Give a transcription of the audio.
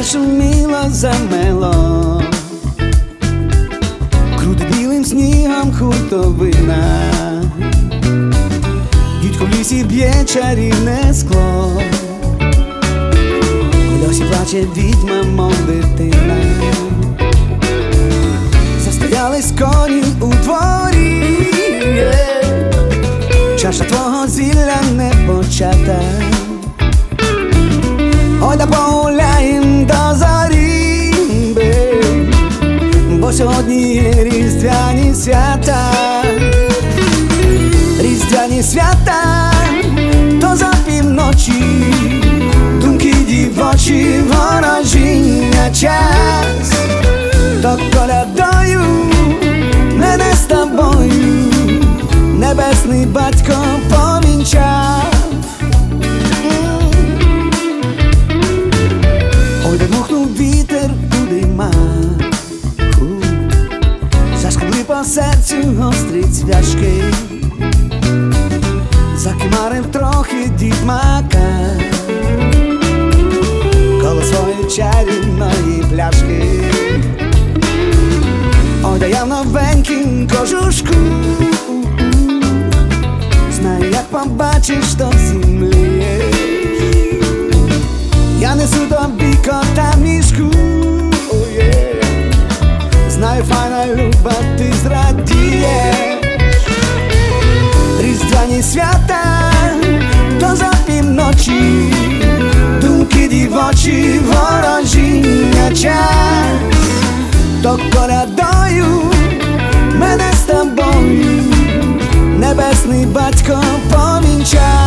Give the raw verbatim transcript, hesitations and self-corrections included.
зашуміло, замело, крути білим снігом хуртовина, дідько в лісі б'є чарівне скло, в льосі плаче відьма, мов дитина. Застоялись коні у дворі, чаша твого зілля не почата. Ой, да погуляєм до зорі, бо сьогодні є різдвяні свята. Різдвяні свята, то за півночі, думки дівочі, ворожіння час. То колядою мене з тобою небесний батько повінчав. Ой, де дмухнув вітер у димах, зашкребли по серцю гострі цвяшки, закимарив трохи дід Мака коло своєї чарівної пляшки. Ой, да я в новенькім кожушку, знаю, як побачиш, то зімлієш. Я несу тобі кота в мішку, oh, yeah. Знаю, файна люба, ти зрадієш. Різдвяні свята, то за півночі, думки дівочі, ворожіння час. То колядою мене з тобою небесний батько повінчав.